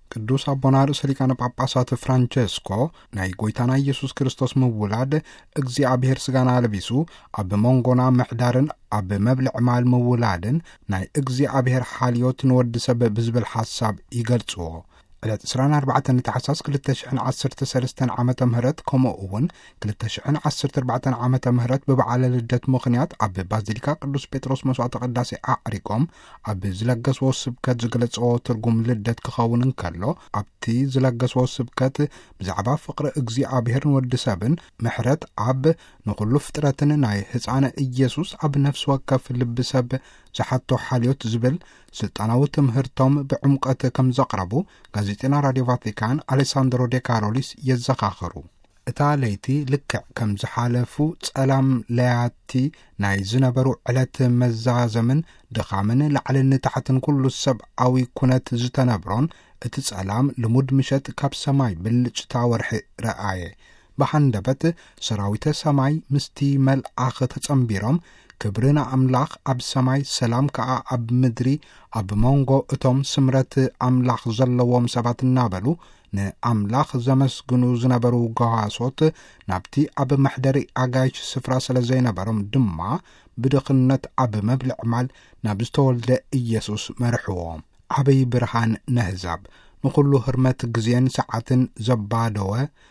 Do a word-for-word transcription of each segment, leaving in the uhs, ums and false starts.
ቅዱስ አቡነ ርእሰ ሊቃነ ጳጳሳት ፍራንቼስኮ ናይ ጎይታና ኢየሱስ ክርስቶስ ምውላድ እግዚአብሔር ስጋና ለቢሱ ኣብ መንጎና ምሕዳርን ኣብ መብልዕ ማል ምውላድን ናይ እግዚአብሔር ሓልዮት ንወዲ ሰብ ብዝብል ሓሳብ ይገልጽዎ። ዕለት عشرين أربعة ታሕሳስ ሁለት ሺህ ዓሰርተ ሰለስተ ዓመተ ምህረት ከምኡ እውን ሁለት ሺህ ዓሰርተ ኣርባዕተ ዓመተ ምህረት በበዓለ ልደት ምኽንያት ኣብ ባዚሊካ ቅዱስ ጴጥሮስ መስዋዕተ ቅዳሴ ኣዕሪቆም ኣብ ዝለገስዎ ስብከት ዝገለጽዎ ትርጉም ልደት ክኸውን እንከሎ ኣብቲ ዝለገስዎ ስብከት ብዛዕባ ፍቅሪ እግዚአብሔርን ወዲ ሰብን ምሕረት ኣብ ንኹሉ ፍጥረትን ናይ ህፃነ ኢየሱስ ኣብ ነፍስ ወከፍ ልብ ሰብ ዝሓቶ ሓልዮት ዝብል ስልጣናዊ ትምህርቶም ብዕምቀት ከም ዘቕረቡ ጋዜጤና ራድዮ ቫቲካን አሌሳንድሮ ዴ ካሮሊስ የዘኻኽሩ። እታ ለይቲ ልክዕ ከም ዝሓለፉ ጸላም ለያቲ ናይ ዝነበሩ ዕለት መዛዘምን ድኻምን ላዕልን ታሕትን ኩሉ ሰብኣዊ ኩነት ዝተነብሮን እቲ ጸላም ልሙድ ምሸት ካብ ሰማይ ብልጭታ ወርሒ ረአየ። ብሓንደበት ሰራዊተ ሰማይ ምስቲ መልኣኽ ተጸምቢሮም ክብርና ኣምላኽ ኣብ ሰማይ ሰላም ከዓ ኣብ ምድሪ ኣብ መንጎ እቶም ስምረት ኣምላኽ ዘለዎም ሰባት እናበሉ ንኣምላኽ ዘመስግኑ ዝነበሩ ገዋሶት ናብቲ ኣብ መሕደሪ ኣጋይሽ ስፍራ ስለ ዘይነበሮም ድማ ብድኽነት ኣብ መብልዕ ማል ናብ ዝተወልደ ኢየሱስ መርሕዎም። ዓበይ ብርሃን ነህዛብ ንኹሉ ህርመት ግዜን ሰዓትን ዘባደወ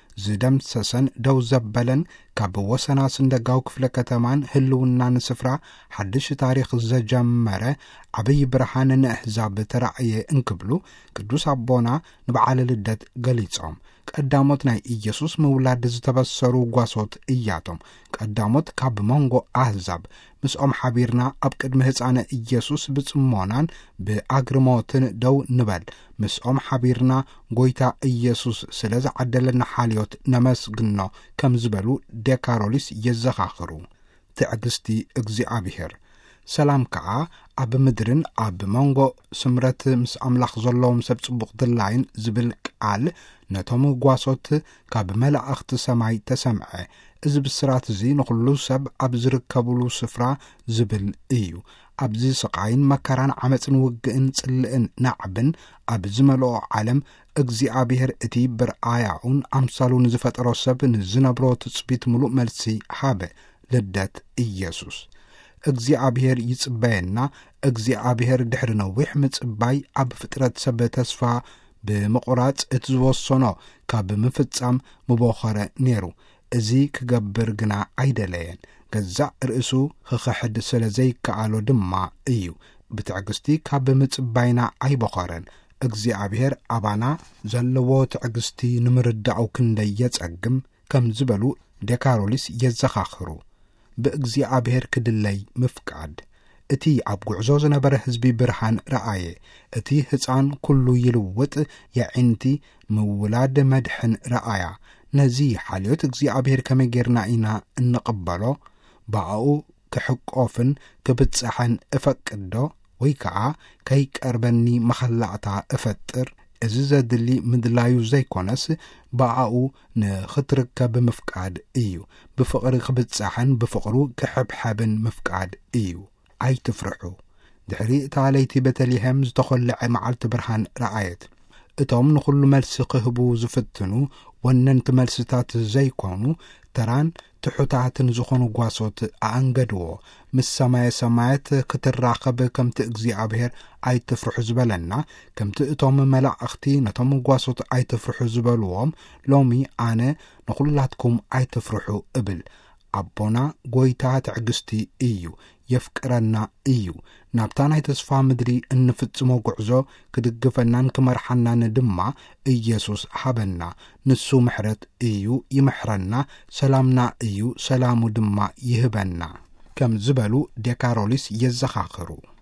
ዝደምሰሰን ደው ዘበለን ካብ ወሰና ስንደጋው ክፍለ ከተማን ህልውናን ስፍራ ሓድሽ ታሪኽ ዘጀመረ ዓበይ ብርሃን ነህዛብ ተራእየ እንክብሉ ቅዱስ አቦና ንበዓለ ልደት ገሊጾም። ቀዳሞት ናይ ኢየሱስ ምውላድ ዝተበሰሩ ጓሶት እያቶም ቀዳሞት ካብ መንጎ ኣህዛብ ምስኦም ሓቢርና ኣብ ቅድሚ ህፃነ ኢየሱስ ብጽሞናን ብኣግርሞትን ደው ንበል ምስኦም ሓቢርና ጎይታ ኢየሱስ ስለ ዝዓደለና ሓልዮት ነመስግኖ ከም ዝበሉ ዴካሮሊስ የዘኻኽሩ። ትዕግስቲ እግዚአብሔር ሰላም ከዓ ኣብ ምድርን ኣብ መንጎ ስምረት ምስ ኣምላኽ ዘለዎም ሰብ ጽቡቕ ድላይን ዝብል ቃል ነቶም ጓሶት ካብ መላእኽቲ ሰማይ ተሰምዐ። እዚ ብስራት እዚ ንኹሉ ሰብ ኣብ ዝርከብሉ ስፍራ ዝብል እዩ። ኣብዚ ስቃይን መከራን ዓመፅን ውግእን ጽልእን ናዕብን ኣብ ዝመልኦ ዓለም እግዚአብሔር እቲ ብርኣያኡን ኣምሳሉን ዝፈጠሮ ሰብ ንዝነብሮ ትጽቢት ሙሉእ መልሲ ሃበ። ልደት ኢየሱስ እግዚአብሔር ይጽበየና። እግዚአብሔር ድሕሪ ነዊሕ ምጽባይ ኣብ ፍጥረት ሰብ ተስፋ ብምቑራጽ እቲ ዝወሰኖ ካብ ምፍጻም ምቦኸረ ነይሩ። እዚ ክገብር ግና ኣይደለየን። ገዛእ ርእሱ ክኽሕድ ስለ ዘይከኣሎ ድማ እዩ። ብትዕግስቲ ካብ ምጽባይና ኣይቦኸረን። እግዚአብሔር ኣባና ዘለዎ ትዕግስቲ ንምርዳኡ ክንደይ የጸግም ከም ዝበሉ ዴካሮሊስ የዘኻኽሩ። ብእግዚአብሔር ክድለይ ምፍቃድ እቲ ኣብ ጉዕዞ ዝነበረ ህዝቢ ብርሃን ረአየ። እቲ ህፃን ኩሉ ይልውጥ የዒንቲ ምውላድ መድሕን ረአያ። ነዚ ሓልዮት እግዚአብሔር ከመይ ጌርና ኢና እንቕበሎ? ባኡ ክሕቆፍን ክብፅሐን እፈቅዶ ወይ ከዓ ከይቀርበኒ መኸላእታ እፈጥር? እዚ ዘድሊ ምድላዩ ዘይኮነስ ባኡ ንኽትርከብ ምፍቃድ እዩ። ብፍቕሪ ክብፅሐን ብፍቕሩ ክሕብሐብን ምፍቃድ እዩ። ኣይትፍርሑ። ድሕሪ እታ ለይቲ ቤተልሔም ዝተኸልዐ መዓልቲ ብርሃን ረአየት። እቶም ንኹሉ መልሲ ክህቡ ዝፍትኑ ወነንቲ መልስታት ዘይኮኑ ተራን ትሑታትን ዝኾኑ ጓሶት ኣንገድዎ። ምስ ሰማየ ሰማያት ክትራኸብ ከምቲ እግዚአብሔር ኣይትፍርሑ ዝበለና ከምቲ እቶም መላእኽቲ ነቶም ጓሶት ኣይትፍርሑ ዝበልዎም ሎሚ ኣነ ንኹላትኩም ኣይትፍርሑ እብል። ኣቦና ጎይታ ትዕግስቲ እዩ፣ የፍቅረና እዩ። ናብታ ናይ ተስፋ ምድሪ እንፍጽሞ ጉዕዞ ክድግፈናን ክመርሓናን ድማ ኢየሱስ ሃበና። ንሱ ምሕረት እዩ፣ ይምሕረና። ሰላምና እዩ፣ ሰላሙ ድማ ይህበና ከም ዝበሉ ዴካሮሊስ የዘኻኽሩ።